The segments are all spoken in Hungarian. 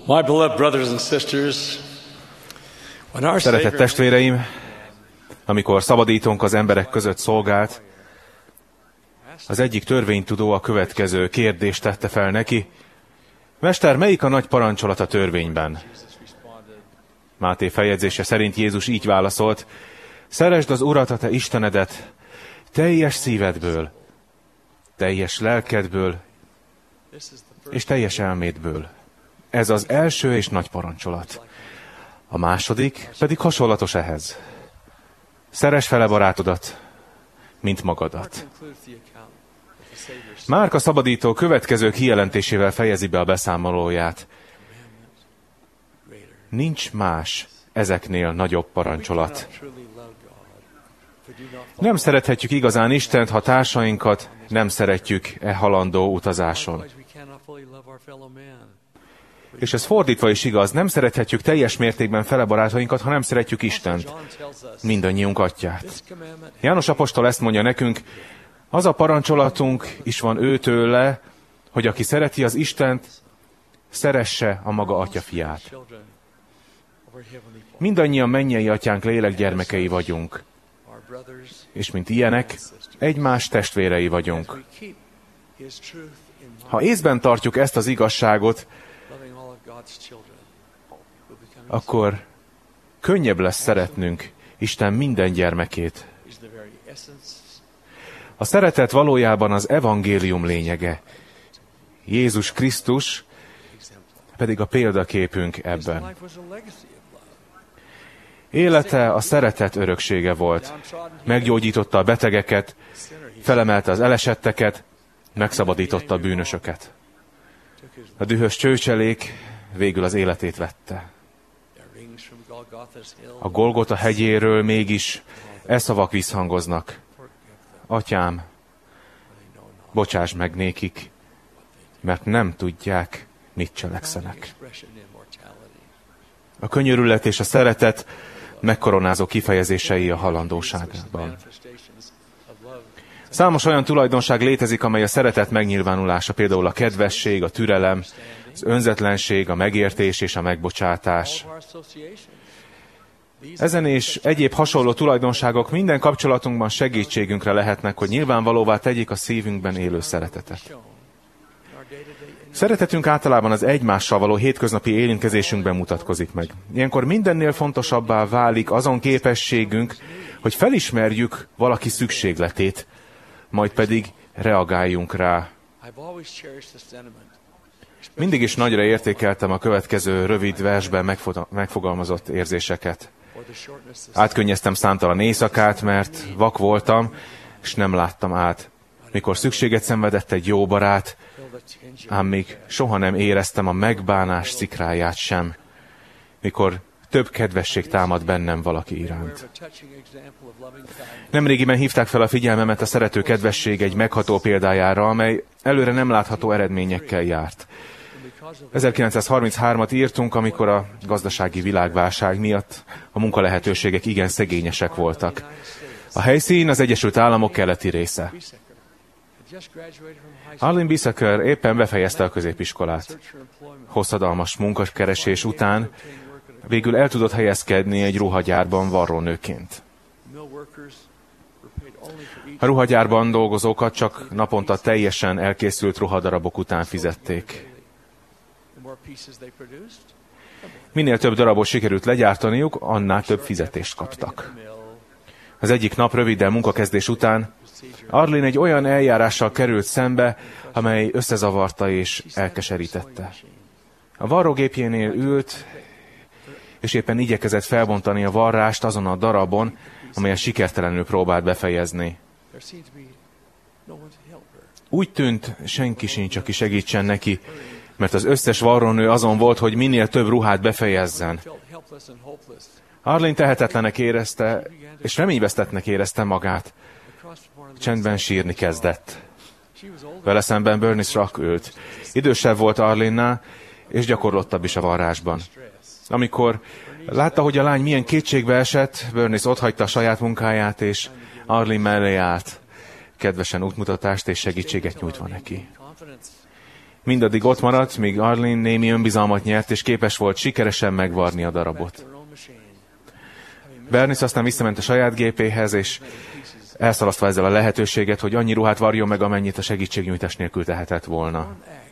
My beloved brothers and sisters, when our Szeretett Savior testvéreim, amikor szabadítónk az emberek között szolgált, az egyik törvénytudó a következő kérdést tette fel neki. Mester, melyik a nagy parancsolat a törvényben? Máté feljegyzése szerint Jézus így válaszolt, szeresd az Urat, a te Istenedet, teljes szívedből, teljes lelkedből és teljes elmédből. Ez az első és nagy parancsolat. A második pedig hasonlatos ehhez. Szeresd fele barátodat, mint magadat. Márk a szabadító következő kijelentésével fejezi be a beszámolóját. Nincs más ezeknél nagyobb parancsolat. Nem szerethetjük igazán Istent, ha társainkat nem szeretjük e halandó utazáson. És ez fordítva is igaz, nem szerethetjük teljes mértékben fele barátainkat, ha nem szeretjük Istent, mindannyiunk atyát. János apostol ezt mondja nekünk, az a parancsolatunk is van őtőle, hogy aki szereti az Istent, szeresse a maga atyafiát. Mindannyian mennyei atyánk lélek gyermekei vagyunk, és mint ilyenek, egymás testvérei vagyunk. Ha észben tartjuk ezt az igazságot, akkor könnyebb lesz szeretnünk Isten minden gyermekét. A szeretet valójában az evangélium lényege. Jézus Krisztus pedig a példaképünk ebben. Élete a szeretet öröksége volt. Meggyógyította a betegeket, felemelte az elesetteket, megszabadította a bűnösöket. A dühös csőcselék végül az életét vette. A Golgota hegyéről mégis e szavak visszhangoznak. Atyám, bocsáss meg nékik, mert nem tudják, mit cselekszenek. A könyörület és a szeretet megkoronázó kifejezései a halandóságban. Számos olyan tulajdonság létezik, amely a szeretet megnyilvánulása, például a kedvesség, a türelem, az önzetlenség, a megértés és a megbocsátás. Ezen és egyéb hasonló tulajdonságok minden kapcsolatunkban segítségünkre lehetnek, hogy nyilvánvalóvá tegyék a szívünkben élő szeretetet. Szeretetünk általában az egymással való hétköznapi érintkezésünkben mutatkozik meg. Ilyenkor mindennél fontosabbá válik azon képességünk, hogy felismerjük valaki szükségletét, majd pedig reagáljunk rá. Mindig is nagyra értékeltem a következő rövid versben megfogalmazott érzéseket. Átkönnyeztem számtalan éjszakát, mert vak voltam, és nem láttam át. Mikor szükséget szenvedett egy jó barát, ám még soha nem éreztem a megbánás szikráját sem, mikor több kedvesség támad bennem valaki iránt. Nemrégiben hívták fel a figyelmemet a szerető kedvesség egy megható példájára, amely előre nem látható eredményekkel járt. 1933-at írtunk, amikor a gazdasági világválság miatt a munkalehetőségek igen szegényesek voltak. A helyszín az Egyesült Államok keleti része. Arlene Bisaker éppen befejezte a középiskolát. Hosszadalmas munkakeresés után végül el tudott helyezkedni egy ruhagyárban varrónőként. A ruhagyárban dolgozókat csak naponta teljesen elkészült ruhadarabok után fizették. Minél több darabot sikerült legyártaniuk, annál több fizetést kaptak. Az egyik nap röviddel munkakezdés után Arlene egy olyan eljárással került szembe, amely összezavarta és elkeserítette. A varrógépjénél ült, és éppen igyekezett felbontani a varrást azon a darabon, amelyet sikertelenül próbált befejezni. Úgy tűnt, senki sincs, aki segítsen neki, mert az összes varrónő azon volt, hogy minél több ruhát befejezzen. Arlene tehetetlenek érezte, és reményvesztettnek érezte magát. Csendben sírni kezdett. Vele szemben Bernice Rock ült. Idősebb volt Arlene-nál, és gyakorlottabb is a varrásban. Amikor látta, hogy a lány milyen kétségbe esett, Bernice otthagyta a saját munkáját, és Arlene mellé állt, kedvesen útmutatást és segítséget nyújtva neki. Mindaddig ott maradt, míg Arlene némi önbizalmat nyert, és képes volt sikeresen megvarni a darabot. Bernice aztán visszament a saját gépéhez, és elszalasztva ezzel a lehetőséget, hogy annyi ruhát varjon meg, amennyit a segítségnyújtás nélkül tehetett volna.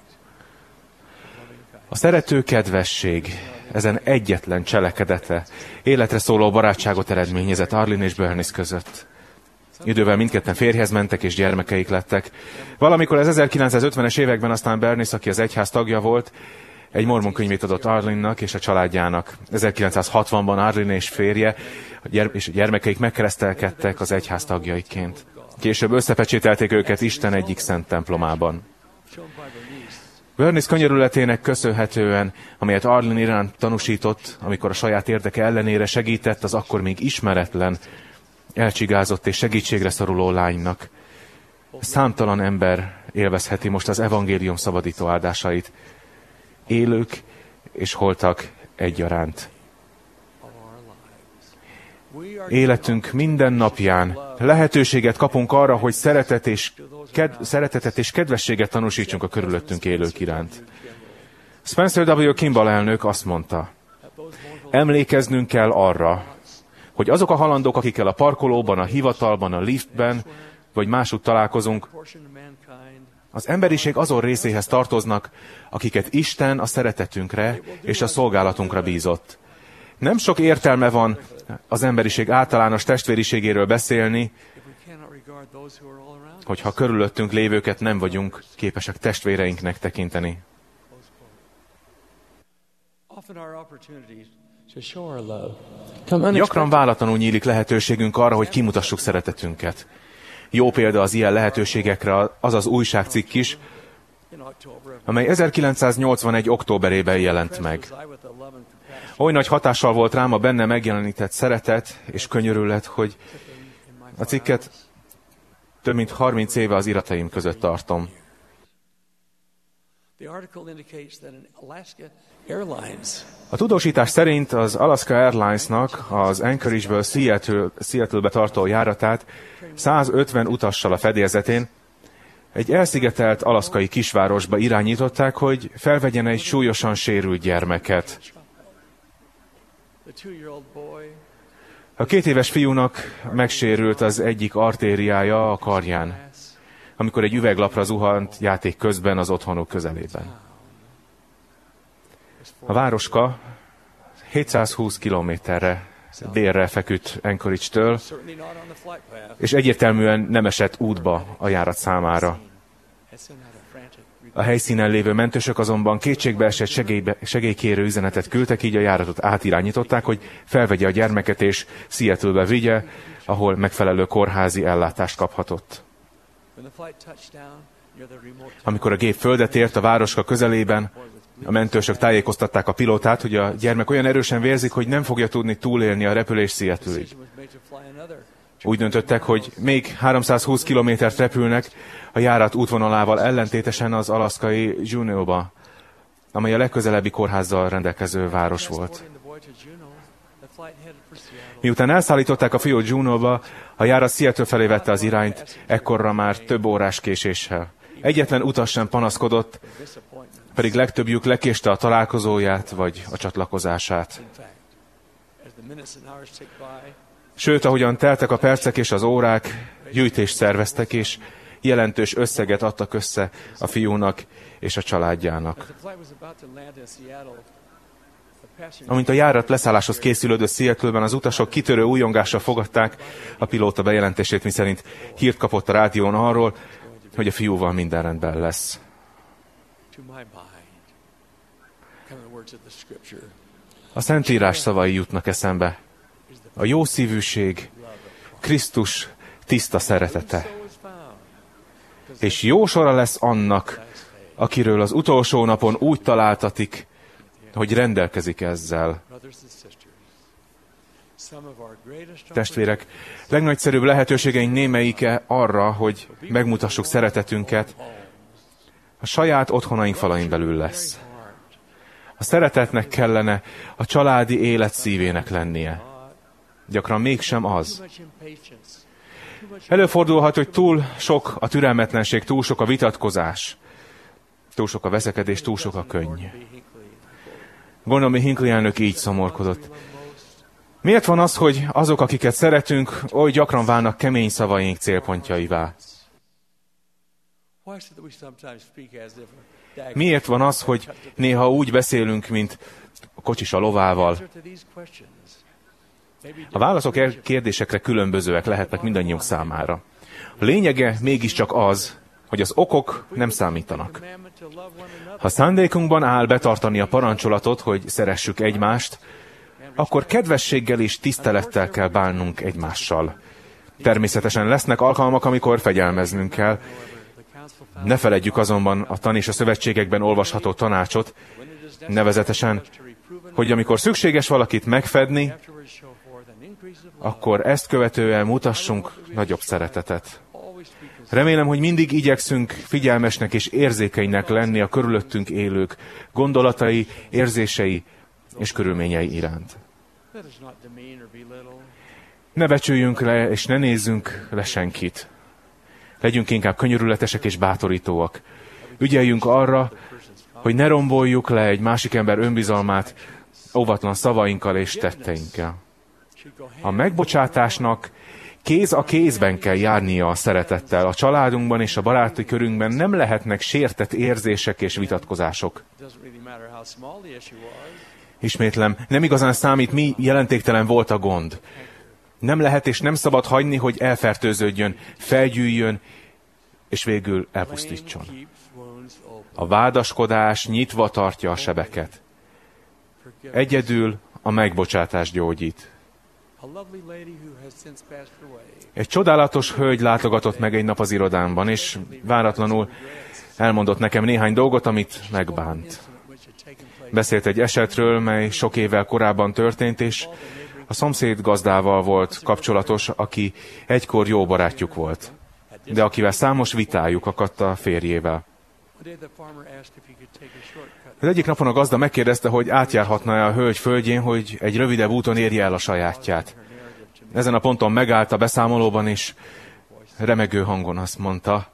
A szerető kedvesség ezen egyetlen cselekedete életre szóló barátságot eredményezett Arlene és Bernice között. Idővel mindketten férjhez mentek, és gyermekeik lettek. Valamikor az 1950-es években aztán Bernice, aki az egyház tagja volt, egy mormon könyvét adott Arlene-nak és a családjának. 1960-ban Arlene és férje és a gyermekeik megkeresztelkedtek az egyház tagjaiként. Később összepecsételték őket Isten egyik szent templomában. Bernice könyörületének köszönhetően, amelyet Arlene iránt tanúsított, amikor a saját érdeke ellenére segített az akkor még ismeretlen, elcsigázott és segítségre szoruló lánynak. Számtalan ember élvezheti most az evangélium szabadító áldásait, élők és holtak egyaránt. Életünk minden napján lehetőséget kapunk arra, hogy szeretetet és kedvességet tanúsítsunk a körülöttünk élők iránt. Spencer W. Kimball elnök azt mondta, emlékeznünk kell arra, hogy azok a halandók, akikkel a parkolóban, a hivatalban, a liftben, vagy másút találkozunk, az emberiség azon részéhez tartoznak, akiket Isten a szeretetünkre és a szolgálatunkra bízott. Nem sok értelme van az emberiség általános testvériségéről beszélni, hogyha körülöttünk lévőket nem vagyunk képesek testvéreinknek tekinteni. Gyakran váratlanul nyílik lehetőségünk arra, hogy kimutassuk szeretetünket. Jó példa az ilyen lehetőségekre az az újságcikk is, amely 1981. októberében jelent meg. Oly nagy hatással volt rám a benne megjelenített szeretet és könyörület, hogy a cikket több mint 30 éve az irataim között tartom. A tudósítás szerint az Alaska Airlines-nak az Anchorage-ből Seattle-be tartó járatát 150 utassal a fedélzetén egy elszigetelt alaszkai kisvárosba irányították, hogy felvegyen egy súlyosan sérült gyermeket. A 2 éves fiúnak megsérült az egyik artériája a karján, amikor egy üveglapra zuhant játék közben az otthonuk közelében. A városka 720 kilométerre délre feküdt Anchorage-től, és egyértelműen nem esett útba a járat számára. A helyszínen lévő mentősök azonban kétségbeesett segélykérő üzenetet küldtek, így a járatot átirányították, hogy felvegye a gyermeket és Seattle-be vigye, ahol megfelelő kórházi ellátást kaphatott. Amikor a gép földet ért a városka közelében, a mentősök tájékoztatták a pilótát, hogy a gyermek olyan erősen vérzik, hogy nem fogja tudni túlélni a repülés Seattle-ig. Úgy döntöttek, hogy még 320 kilométert repülnek a járat útvonalával ellentétesen az alaszkai Juneauba, amely a legközelebbi kórházzal rendelkező város volt. Miután elszállították a fiút Juneauba, a járat Seattle felé vette az irányt, ekkorra már több órás késéssel. Egyetlen utas sem panaszkodott, pedig legtöbbjük lekéste a találkozóját vagy a csatlakozását. Sőt, ahogyan teltek a percek és az órák, gyűjtést szerveztek, és jelentős összeget adtak össze a fiúnak és a családjának. Amint a járat leszálláshoz készülődött Seattle-ben, az utasok kitörő újongással fogadták a pilóta bejelentését, miszerint hírt kapott a rádión arról, hogy a fiúval minden rendben lesz. A Szentírás szavai jutnak eszembe. A jó szívűség, Krisztus tiszta szeretete. És jó sora lesz annak, akiről az utolsó napon úgy találtatik, hogy rendelkezik ezzel. Testvérek, legnagyszerűbb lehetőségeink némelyike arra, hogy megmutassuk szeretetünket, a saját otthonaink falain belül lesz. A szeretetnek kellene a családi élet szívének lennie. Gyakran mégsem az. Előfordulhat, hogy túl sok a türelmetlenség, túl sok a vitatkozás. túl sok a veszekedés, túl sok a könny. Gondolom, Hinckley elnök így szomorkodott. Miért van az, hogy azok, akiket szeretünk, oly gyakran válnak kemény szavaink célpontjaivá? Miért van az, hogy néha úgy beszélünk, mint a kocsis a lovával? A válaszok kérdésekre különbözőek lehetnek mindannyiunk számára. A lényege mégiscsak az, hogy az okok nem számítanak. Ha szándékunkban áll betartani a parancsolatot, hogy szeressük egymást, akkor kedvességgel és tisztelettel kell bánnunk egymással. Természetesen lesznek alkalmak, amikor fegyelmeznünk kell. Ne feledjük azonban a tan és a szövetségekben olvasható tanácsot, nevezetesen, hogy amikor szükséges valakit megfedni, akkor ezt követően mutassunk nagyobb szeretetet. Remélem, hogy mindig igyekszünk figyelmesnek és érzékenynek lenni a körülöttünk élők gondolatai, érzései és körülményei iránt. Ne becsüljünk le, és ne nézzünk le senkit. Legyünk inkább könyörületesek és bátorítóak. Ügyeljünk arra, hogy ne romboljuk le egy másik ember önbizalmát óvatlan szavainkkal és tetteinkkel. A megbocsátásnak kéz a kézben kell járnia a szeretettel. A családunkban és a baráti körünkben nem lehetnek sértett érzések és vitatkozások. Ismétlem, nem igazán számít, mi jelentéktelen volt a gond. Nem lehet és nem szabad hagyni, hogy elfertőződjön, felgyűjjön, és végül elpusztítson. A vádaskodás nyitva tartja a sebeket. Egyedül a megbocsátás gyógyít. Egy csodálatos hölgy látogatott meg egy nap az irodámban, és váratlanul elmondott nekem néhány dolgot, amit megbánt. Beszélt egy esetről, mely sok évvel korábban történt, és a szomszéd gazdával volt kapcsolatos, aki egykor jó barátjuk volt, de akivel számos vitájuk akadt a férjével. Az egyik napon a gazda megkérdezte, hogy átjárhatna-e a hölgy földjén, hogy egy rövidebb úton érje el a sajátját. Ezen a ponton megállt a beszámolóban, és remegő hangon azt mondta: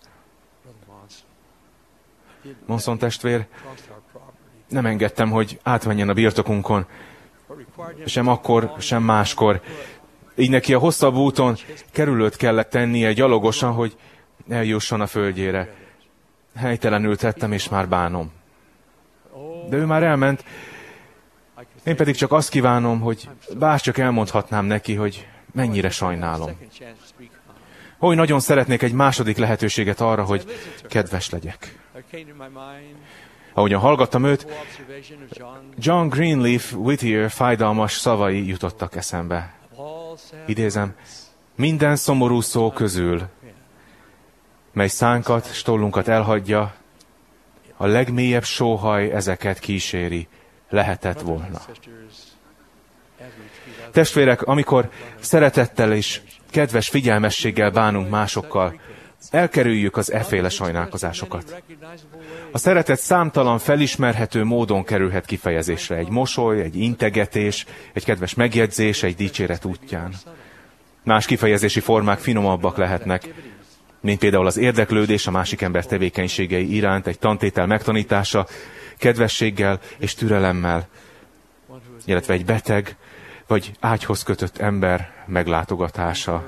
Monson testvér, nem engedtem, hogy átmenjen a birtokunkon, sem akkor, sem máskor. Így neki a hosszabb úton kerülőt kellett tennie gyalogosan, hogy eljusson a földjére. Helytelenül tettem, és már bánom. De ő már elment, én pedig csak azt kívánom, hogy bárcsak elmondhatnám neki, hogy mennyire sajnálom. Hogy nagyon szeretnék egy második lehetőséget arra, hogy kedves legyek. Ahogyan hallgattam őt, John Greenleaf Whittier fájdalmas szavai jutottak eszembe. Idézem, minden szomorú szó közül, mely szánkat, stollunkat elhagyja, a legmélyebb sóhaj ezeket kíséri, lehetett volna. Testvérek, amikor szeretettel és kedves figyelmességgel bánunk másokkal, elkerüljük az efféle sajnálkozásokat. A szeretet számtalan felismerhető módon kerülhet kifejezésre. Egy mosoly, egy integetés, egy kedves megjegyzés, egy dicséret útján. Más kifejezési formák finomabbak lehetnek, mint például az érdeklődés a másik ember tevékenységei iránt, egy tantétel megtanítása, kedvességgel és türelemmel, illetve egy beteg vagy ágyhoz kötött ember meglátogatása.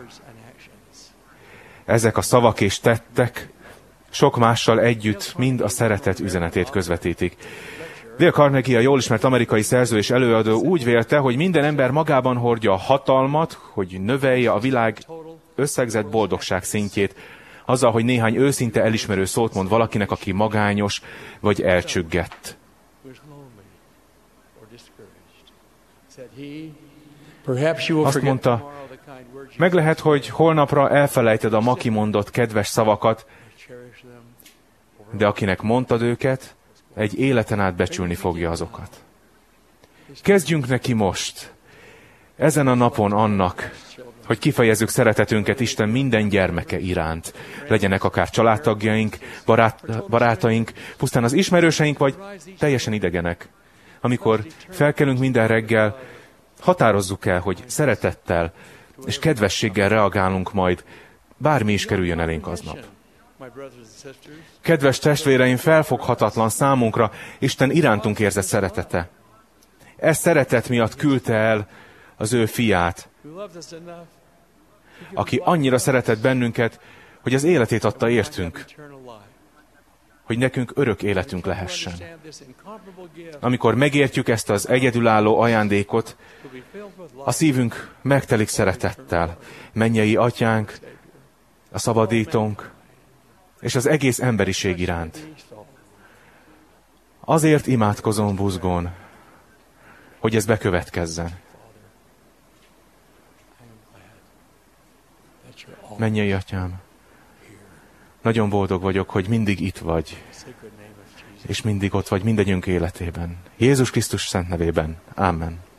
Ezek a szavak és tettek sok mással együtt mind a szeretet üzenetét közvetítik. Dale Carnegie, a jól ismert amerikai szerző és előadó úgy vélte, hogy minden ember magában hordja a hatalmat, hogy növelje a világ összegzett boldogság szintjét, azzal, hogy néhány őszinte elismerő szót mond valakinek, aki magányos vagy elcsüggett. Azt mondta, meg lehet, hogy holnapra elfelejted a ma kimondott kedves szavakat, de akinek mondtad őket, egy életen át becsülni fogja azokat. Kezdjünk neki most, ezen a napon annak, hogy kifejezzük szeretetünket Isten minden gyermeke iránt. Legyenek akár családtagjaink, barátaink, pusztán az ismerőseink, vagy teljesen idegenek. Amikor felkelünk minden reggel, határozzuk el, hogy szeretettel és kedvességgel reagálunk majd, bármi is kerüljön elénk aznap. Kedves testvéreim, felfoghatatlan számunkra Isten irántunk érzett szeretete. Ez szeretet miatt küldte el az ő fiát, aki annyira szeretett bennünket, hogy az életét adta értünk, hogy nekünk örök életünk lehessen. Amikor megértjük ezt az egyedülálló ajándékot, a szívünk megtelik szeretettel. Mennyei Atyánk, a Szabadítónk, és az egész emberiség iránt. Azért imádkozom buzgón, hogy ez bekövetkezzen. Mennyei Atyám, nagyon boldog vagyok, hogy mindig itt vagy, és mindig ott vagy mindegyünk életében. Jézus Krisztus szent nevében. Amen.